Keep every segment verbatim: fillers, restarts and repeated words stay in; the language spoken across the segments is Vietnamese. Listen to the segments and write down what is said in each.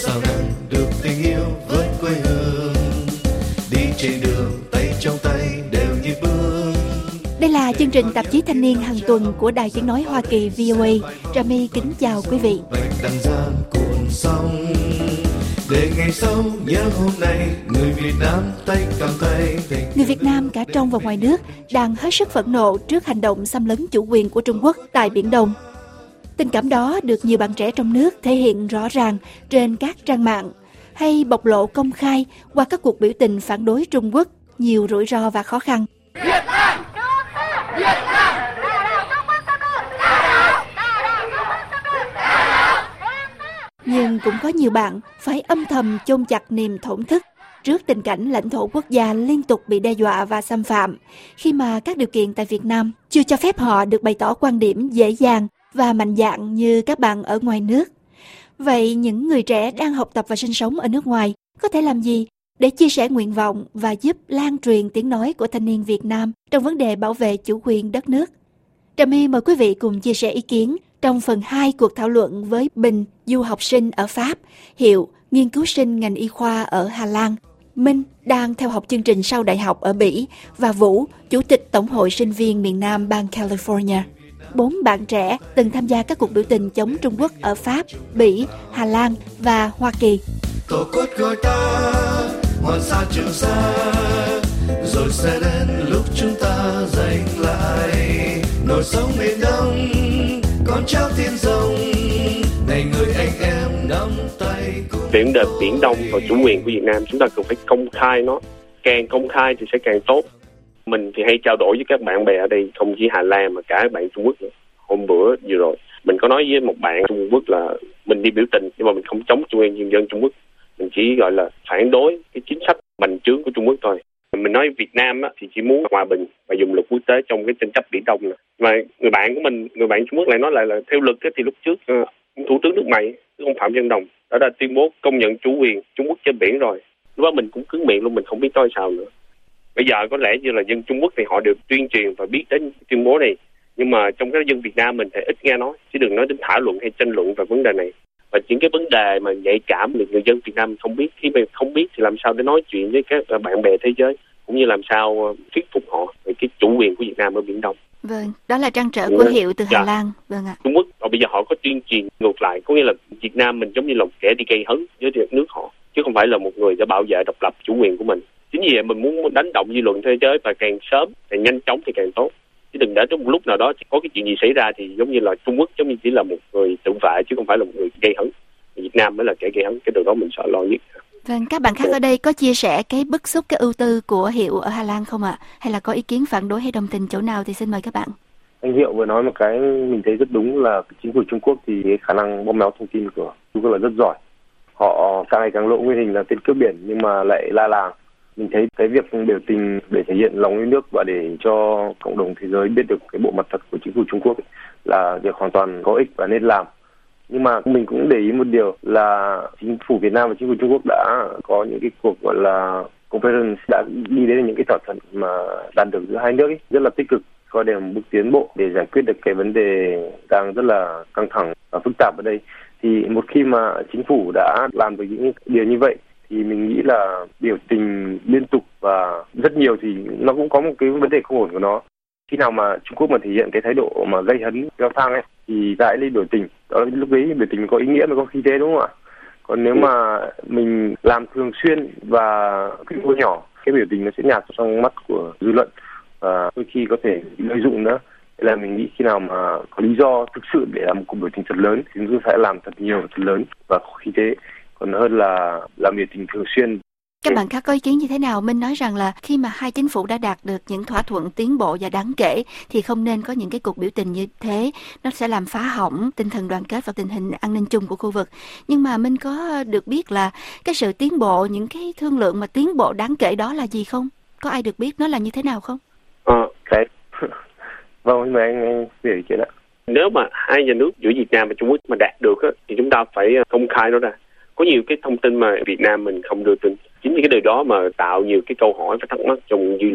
sao nặng được tình yêu với quê hương, đi trên đường tay trong tay đều như bước. Đây là chương trình tạp chí thanh niên hàng tuần của Đài Tiếng nói Hoa Kỳ vê o a. Trà My kính chào quý vị. Đằng gian cuộn sóng để ngày sau nhớ hôm nay, người Việt Nam tay cầm tay. Người Việt Nam cả trong và ngoài nước đang hết sức phẫn nộ trước hành động xâm lấn chủ quyền của Trung Quốc tại Biển Đông. Tình cảm đó được nhiều bạn trẻ trong nước thể hiện rõ ràng trên các trang mạng hay bộc lộ công khai qua các cuộc biểu tình phản đối Trung Quốc nhiều rủi ro và khó khăn. Việt Nam! Việt Nam! Nhưng cũng có nhiều bạn phải âm thầm chôn chặt niềm thổn thức trước tình cảnh lãnh thổ quốc gia liên tục bị đe dọa và xâm phạm, khi mà các điều kiện tại Việt Nam chưa cho phép họ được bày tỏ quan điểm dễ dàng và mạnh dạn như các bạn ở ngoài nước. Vậy những người trẻ đang học tập và sinh sống ở nước ngoài có thể làm gì để chia sẻ nguyện vọng và giúp lan truyền tiếng nói của thanh niên Việt Nam trong vấn đề bảo vệ chủ quyền đất nước? Trà My mời quý vị cùng chia sẻ ý kiến trong phần hai cuộc thảo luận với Bình, du học sinh ở Pháp, Hiệu, nghiên cứu sinh ngành y khoa ở Hà Lan, Minh đang theo học chương trình sau đại học ở Bỉ và Vũ, chủ tịch Tổng hội sinh viên miền Nam bang California. Bốn bạn trẻ từng tham gia các cuộc biểu tình chống Trung Quốc ở Pháp, Bỉ, Hà Lan và Hoa Kỳ. Tổ quốc gọi ta, hoàng sa trường sa, rồi sẽ đến lúc chúng ta giành lại nổi sóng miền Đông, con cháu thiên rồng, này người anh em nắm tay cùng. Vấn đề Biển Đông và chủ quyền của Việt Nam chúng ta cần phải công khai nó, càng công khai thì sẽ càng tốt. Mình thì hay trao đổi với các bạn bè ở đây, không chỉ Hà Lan mà cả các bạn Trung Quốc nữa. Hôm bữa vừa rồi mình có nói với một bạn Trung Quốc là mình đi biểu tình nhưng mà mình không chống chủ quyền nhân dân Trung Quốc, mình chỉ gọi là phản đối cái chính sách bành trướng của Trung Quốc thôi. Mình nói Việt Nam á, thì chỉ muốn hòa bình và dùng luật quốc tế trong cái tranh chấp Biển Đông này. Mà người bạn của mình, người bạn Trung Quốc lại nói lại là theo luật thì lúc trước uh, thủ tướng nước mày, ông Phạm Văn Đồng đã đã tuyên bố công nhận chủ quyền Trung Quốc trên biển rồi. Lúc đó mình cũng cứng miệng luôn, mình không biết nói sao nữa. Bây giờ có lẽ như là dân Trung Quốc thì họ được tuyên truyền và biết đến tuyên bố này, nhưng mà trong các dân Việt Nam mình thì ít nghe nói, chứ đừng nói đến thảo luận hay tranh luận về vấn đề này. Và những cái vấn đề mà nhạy cảm thì người dân Việt Nam không biết, khi mà không biết thì làm sao để nói chuyện với các bạn bè thế giới, cũng như làm sao thuyết phục họ về cái chủ quyền của Việt Nam ở Biển Đông. Vâng, đó là trăn trở của Hiệu từ Hà dạ. Lan. Vâng ạ. Trung Quốc và bây giờ họ có tuyên truyền ngược lại, có nghĩa là Việt Nam mình giống như là một kẻ đi gây hấn với đất nước họ, chứ không phải là một người để bảo vệ độc lập chủ quyền của mình. Chính vì vậy mình muốn đánh động dư luận thế giới và càng sớm, càng nhanh chóng thì càng tốt. Chứ đừng để trong một lúc nào đó có cái chuyện gì xảy ra thì giống như là Trung Quốc giống như chỉ là một người tự vệ chứ không phải là một người gây hấn. Việt Nam mới là kẻ gây hấn, cái điều đó mình sợ lo nhất. Vâng, các bạn khác ở đây có chia sẻ cái bức xúc, cái ưu tư của Hiệu ở Hà Lan không ạ? Hay là có ý kiến phản đối hay đồng tình chỗ nào thì xin mời các bạn. Anh Hiệu vừa nói một cái mình thấy rất đúng là chính phủ Trung Quốc thì khả năng bóp méo thông tin của Trung Quốc là rất giỏi. Họ càng ngày càng lộ nguyên hình là tên cướp biển nhưng mà lại la làng. Mình thấy cái việc biểu tình để thể hiện lòng yêu nước và để cho cộng đồng thế giới biết được cái bộ mặt thật của chính phủ Trung Quốc ấy, là việc hoàn toàn có ích và nên làm. Nhưng mà mình cũng để ý một điều là chính phủ Việt Nam và chính phủ Trung Quốc đã có những cái cuộc gọi là conference, đã đi đến những cái thỏa thuận mà đạt được giữa hai nước ấy, rất là tích cực, coi đây là một bước tiến bộ để giải quyết được cái vấn đề đang rất là căng thẳng và phức tạp ở đây. Thì một khi mà chính phủ đã làm được những điều như vậy thì mình nghĩ là biểu tình liên tục và rất nhiều thì nó cũng có một cái vấn đề không ổn của nó. Khi nào mà Trung Quốc mà thể hiện cái thái độ mà gây hấn leo thang ấy thì tại đi biểu tình, đó lúc đấy biểu tình có ý nghĩa, mới có khí thế, đúng không ạ? Còn nếu mà mình làm thường xuyên và quy mô nhỏ, cái biểu tình nó sẽ nhạt trong mắt của dư luận và đôi khi có thể lợi dụng nữa. Thế là mình nghĩ khi nào mà có lý do thực sự để làm một cuộc biểu tình thật lớn thì chúng tôi sẽ làm thật nhiều, thật lớn và có khí thế, còn hơn là làm biểu tình thường xuyên. Các bạn khác có ý kiến như thế nào? Minh nói rằng là khi mà hai chính phủ đã đạt được những thỏa thuận tiến bộ và đáng kể thì không nên có những cái cuộc biểu tình như thế, nó sẽ làm phá hỏng tinh thần đoàn kết và tình hình an ninh chung của khu vực. Nhưng mà Minh có được biết là cái sự tiến bộ, những cái thương lượng mà tiến bộ đáng kể đó là gì không? Có ai được biết nó là như thế nào không? Ờ, cái vâng, nhưng mà anh, anh về chuyện ạ. Nếu mà hai nhà nước giữa Việt Nam và Trung Quốc mà đạt được á, thì chúng ta phải công khai nó ra. Có nhiều cái thông tin mà Việt Nam mình không đưa tin. Chính vì cái điều đó mà tạo nhiều cái câu hỏi và thắc mắc trong dư luận.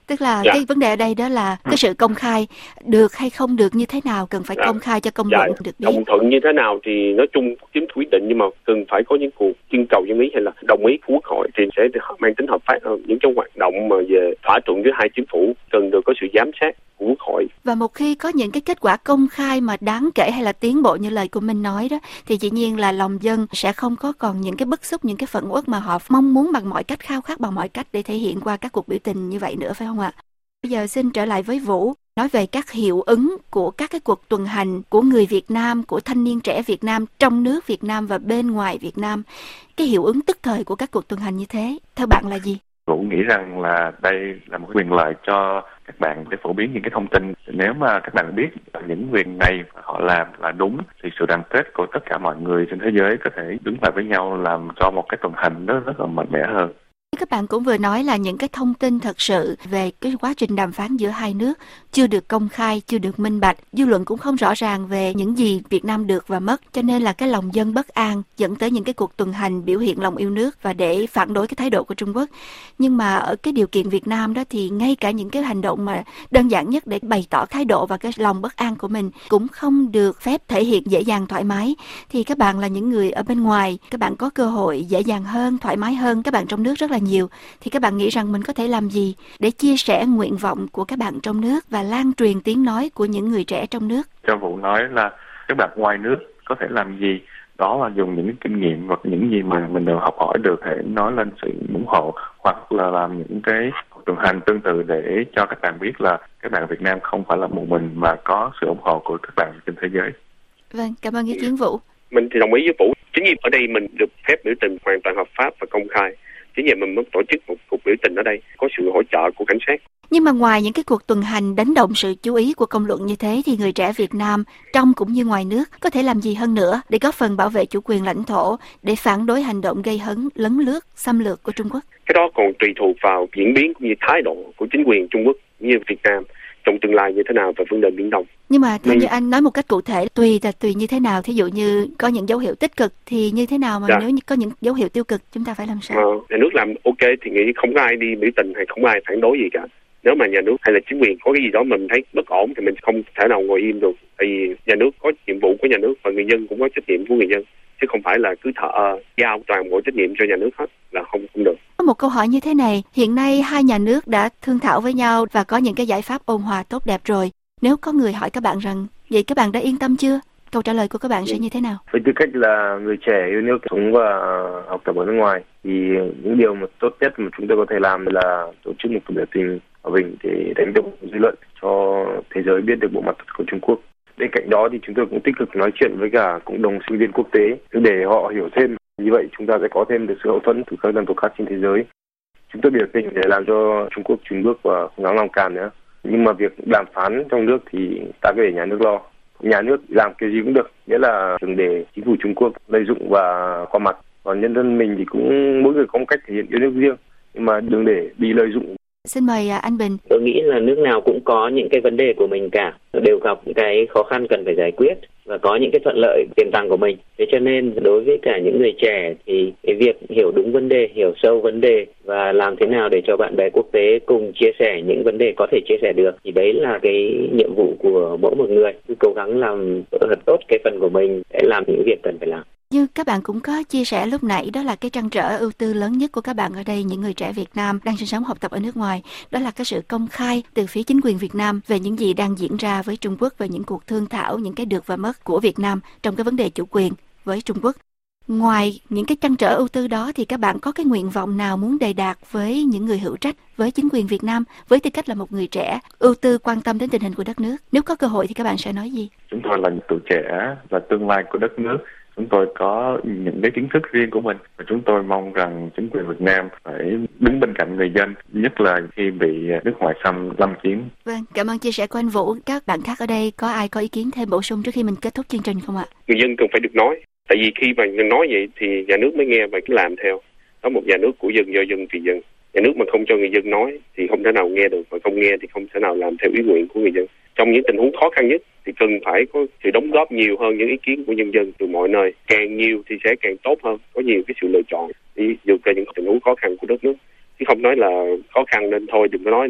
Tức là dạ. cái vấn đề ở đây đó là cái sự công khai được hay không được như thế nào, cần phải dạ. công khai cho công luận dạ. được biết. Đồng thuận như thế nào thì nói chung chính phủ quyết định, nhưng mà cần phải có những cuộc trưng cầu dân ý hay là đồng ý của Quốc hội thì sẽ mang tính hợp pháp hơn. Những cái hoạt động mà về thỏa thuận giữa hai chính phủ cần được có sự giám sát của Quốc hội. Và một khi có những cái kết quả công khai mà đáng kể hay là tiến bộ như lời của mình nói đó, thì dĩ nhiên là lòng dân sẽ không có còn những cái bức xúc, những cái phẫn uất mà họ mong muốn bằng mọi cách, khao khát bằng mọi cách để thể hiện qua các cuộc biểu tình như vậy nữa, phải không ạ? Bây giờ xin trở lại với Vũ, nói về các hiệu ứng của các cái cuộc tuần hành của người Việt Nam, của thanh niên trẻ Việt Nam trong nước Việt Nam và bên ngoài Việt Nam. Cái hiệu ứng tức thời của các cuộc tuần hành như thế, theo bạn là gì? Vũ nghĩ rằng là đây là một quyền lợi cho các bạn để phổ biến những cái thông tin. Nếu mà các bạn biết những việc này họ làm là đúng thì sự đoàn kết của tất cả mọi người trên thế giới có thể đứng lại với nhau làm cho một cái tuần hành đó rất là mạnh mẽ hơn. Các bạn cũng vừa nói là những cái thông tin thật sự về cái quá trình đàm phán giữa hai nước chưa được công khai, chưa được minh bạch. Dư luận cũng không rõ ràng về những gì Việt Nam được và mất. Cho nên là cái lòng dân bất an dẫn tới những cái cuộc tuần hành biểu hiện lòng yêu nước và để phản đối cái thái độ của Trung Quốc. Nhưng mà ở cái điều kiện Việt Nam đó thì ngay cả những cái hành động mà đơn giản nhất để bày tỏ thái độ và cái lòng bất an của mình cũng không được phép thể hiện dễ dàng thoải mái. Thì các bạn là những người ở bên ngoài, các bạn có cơ hội dễ dàng hơn, thoải mái hơn. Các bạn trong nước rất là nhiều, thì các bạn nghĩ rằng mình có thể làm gì để chia sẻ nguyện vọng của các bạn trong nước và lan truyền tiếng nói của những người trẻ trong nước? Cho Vũ nói là các bạn ngoài nước có thể làm gì, đó là dùng những kinh nghiệm và những gì mà mình đều học hỏi được để nói lên sự ủng hộ, hoặc là làm những cái tuần hành tương tự để cho các bạn biết là các bạn Việt Nam không phải là một mình mà có sự ủng hộ của các bạn trên thế giới. Vâng, cảm ơn ý kiến Vũ. Mình thì đồng ý với Vũ. Chính vì ở đây mình được phép biểu tình hoàn toàn hợp pháp và công khai. Chính vì mình mới tổ chức một cuộc biểu tình ở đây, có sự hỗ trợ của cảnh sát. Nhưng mà ngoài những cái cuộc tuần hành đánh động sự chú ý của công luận như thế thì người trẻ Việt Nam trong cũng như ngoài nước có thể làm gì hơn nữa để góp phần bảo vệ chủ quyền lãnh thổ, để phản đối hành động gây hấn, lấn lướt, xâm lược của Trung Quốc? Cái đó còn tùy thuộc vào diễn biến cũng như thái độ của chính quyền Trung Quốc như Việt Nam trong tương lai như thế nào về vấn đề Biển Đông. Nhưng mà theo như anh nói một cách cụ thể, tùy là tùy như thế nào, thí dụ như có những dấu hiệu tích cực thì như thế nào, mà dạ. nếu như có những dấu hiệu tiêu cực chúng ta phải làm sao? Ờ, nhà nước làm ok thì nghĩ không có ai đi biểu tình hay không có ai phản đối gì cả. Nếu mà nhà nước hay là chính quyền có cái gì đó mình thấy bất ổn thì mình không thể nào ngồi im được. Tại vì nhà nước có nhiệm vụ của nhà nước và người dân cũng có trách nhiệm của người dân, chứ không phải là cứ thợ uh, giao toàn bộ trách nhiệm cho nhà nước hết là không không được. Có một câu hỏi như thế này, hiện nay hai nhà nước đã thương thảo với nhau và có những cái giải pháp ôn hòa tốt đẹp rồi. Nếu có người hỏi các bạn rằng vậy các bạn đã yên tâm chưa? Câu trả lời của các bạn sẽ như thế nào? Với tư cách là người trẻ yêu nước, sống và học tập ở nước ngoài thì những điều mà tốt nhất mà chúng tôi có thể làm là tổ chức một cuộc biểu tình hòa bình để đánh động dư luận cho thế giới biết được bộ mặt thật của Trung Quốc. Bên cạnh đó thì chúng tôi cũng tích cực nói chuyện với cả cộng đồng sinh viên quốc tế để họ hiểu thêm. Như vậy chúng ta sẽ có thêm được sự hậu thuẫn từ các dân tộc khác trên thế giới. Chúng tôi biểu tình để làm cho Trung Quốc chùn bước và không dám làm càn nữa. Nhưng mà việc đàm phán trong nước thì ta cứ để nhà nước lo. Nhà nước làm kiểu gì cũng được, nghĩa là đừng để chính phủ Trung Quốc lợi dụng và qua mặt. Còn nhân dân mình thì cũng mỗi người có một cách thể hiện yêu nước riêng, nhưng mà đừng để bị lợi dụng. Xin mời anh Bình. Tôi nghĩ là nước nào cũng có những cái vấn đề của mình cả, đều gặp những cái khó khăn cần phải giải quyết và có những cái thuận lợi tiềm tàng của mình. Thế cho nên đối với cả những người trẻ thì cái việc hiểu đúng vấn đề, hiểu sâu vấn đề và làm thế nào để cho bạn bè quốc tế cùng chia sẻ những vấn đề có thể chia sẻ được, thì đấy là cái nhiệm vụ của mỗi một người. Cứ cố gắng làm thật tốt cái phần của mình để làm những việc cần phải làm. Như các bạn cũng có chia sẻ lúc nãy, đó là cái trăn trở ưu tư lớn nhất của các bạn ở đây, những người trẻ Việt Nam đang sinh sống học tập ở nước ngoài, đó là cái sự công khai từ phía chính quyền Việt Nam về những gì đang diễn ra với Trung Quốc, về những cuộc thương thảo, những cái được và mất của Việt Nam trong cái vấn đề chủ quyền với Trung Quốc. Ngoài những cái trăn trở ưu tư đó thì các bạn có cái nguyện vọng nào muốn đề đạt với những người hữu trách, với chính quyền Việt Nam, với tư cách là một người trẻ ưu tư quan tâm đến tình hình của đất nước? Nếu có cơ hội thì các bạn sẽ nói gì? Chúng tôi là những tuổi trẻ và tương lai của đất nước. Chúng tôi có những cái kiến thức riêng của mình và chúng tôi mong rằng chính quyền Việt Nam phải đứng bên cạnh người dân, nhất là khi bị nước ngoài xâm lâm chiếm. Vâng, cảm ơn chia sẻ của anh Vũ. Các bạn khác ở đây có ai có ý kiến thêm bổ sung trước khi mình kết thúc chương trình không ạ? Người dân cần phải được nói. Tại vì khi mà nói vậy thì nhà nước mới nghe và cứ làm theo. Đó, một nhà nước của dân, do dân vì dân. Nhà nước mà không cho người dân nói thì không thể nào nghe được, và không nghe thì không thể nào làm theo ý nguyện của người dân. Trong những tình huống khó khăn nhất thì cần phải có sự đóng góp nhiều hơn những ý kiến của nhân dân từ mọi nơi. Càng nhiều thì sẽ càng tốt hơn, có nhiều cái sự lựa chọn để vượt qua những tình huống khó khăn của đất nước. Chứ không nói là khó khăn nên thôi đừng có nói nữa.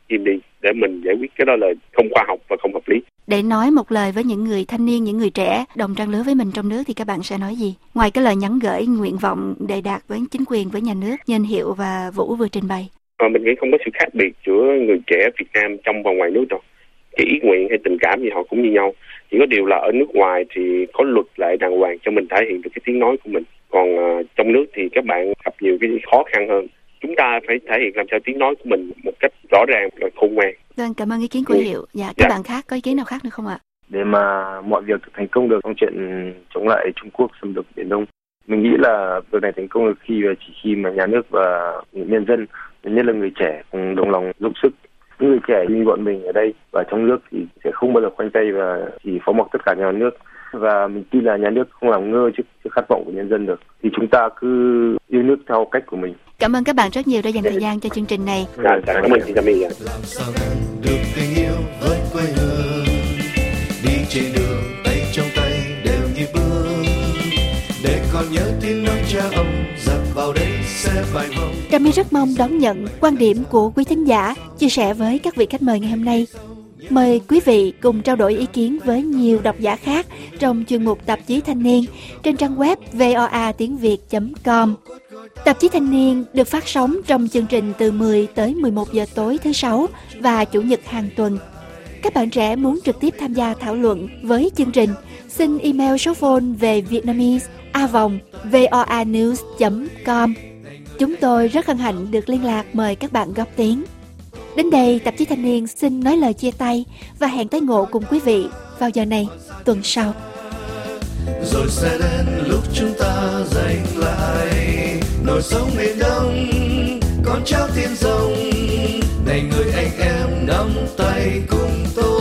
im đi để mình giải quyết. Cái đó là không khoa học và không hợp lý. Để nói một lời với những người thanh niên, những người trẻ đồng trang lứa với mình trong nước thì các bạn sẽ nói gì? Ngoài cái lời nhắn gửi nguyện vọng đề đạt với chính quyền, với nhà nước như anh Hiệu và Vũ vừa trình bày. À, mình nghĩ không có sự khác biệt giữa người trẻ Việt Nam trong và ngoài nước đâu. Cái ý nguyện hay tình cảm gì họ cũng như nhau. Chỉ có điều là ở nước ngoài thì có luật lệ đàng hoàng cho mình thể hiện được cái tiếng nói của mình. Còn uh, trong nước thì các bạn gặp nhiều cái khó khăn hơn. Chúng ta phải thể hiện làm sao tiếng nói của mình một cách rõ ràng và khôn ngoan. Vâng, cảm ơn ý kiến của ừ. Hiệu. Dạ, các dạ. bạn khác có ý kiến nào khác nữa không ạ? Để mà mọi việc thành công được trong chuyện chống lại Trung Quốc xâm lược Biển Đông, mình nghĩ là việc này thành công được khi và chỉ khi mà nhà nước và nhân dân, nhất là người trẻ cùng đồng lòng giúp sức. Những người trẻ như bọn mình ở đây và trong nước thì sẽ không bao giờ khoanh tay và chỉ phó mặc tất cả nhà nước. Và mình tin là nhà nước không làm ngơ trước, trước khát vọng của nhân dân được. Thì chúng ta cứ yêu nước theo cách của mình. Cảm ơn các bạn rất nhiều đã dành thời gian cho chương trình này. Dạ, cảm ơn chị Tammy. Làm sao được tình yêu với quê hương, đi trên đường tay trong tay đều như bước, để còn nhớ tiếng nói cha ông dập vào đây sẽ vài vòng. Tammy rất mong đón nhận quan điểm của quý thính giả, chia sẻ với các vị khách mời ngày hôm nay. Mời quý vị cùng trao đổi ý kiến với nhiều độc giả khác trong chuyên mục Tạp chí Thanh niên trên trang web voa tiếng việt chấm com. Tạp chí Thanh niên được phát sóng trong chương trình từ mười tới mười một giờ tối thứ Sáu và Chủ nhật hàng tuần. Các bạn trẻ muốn trực tiếp tham gia thảo luận với chương trình, xin email số phone về vietnamese a vòng voa news chấm com. Chúng tôi rất hân hạnh được liên lạc, mời các bạn góp tiếng. Đến đây, Tạp chí Thanh niên xin nói lời chia tay và hẹn tái ngộ cùng quý vị vào giờ này tuần sau. Rồi sẽ đến lúc chúng ta giành lại nồi sống miền Đông, con cháu thiên rồng này, người anh em nắm tay cùng tôi.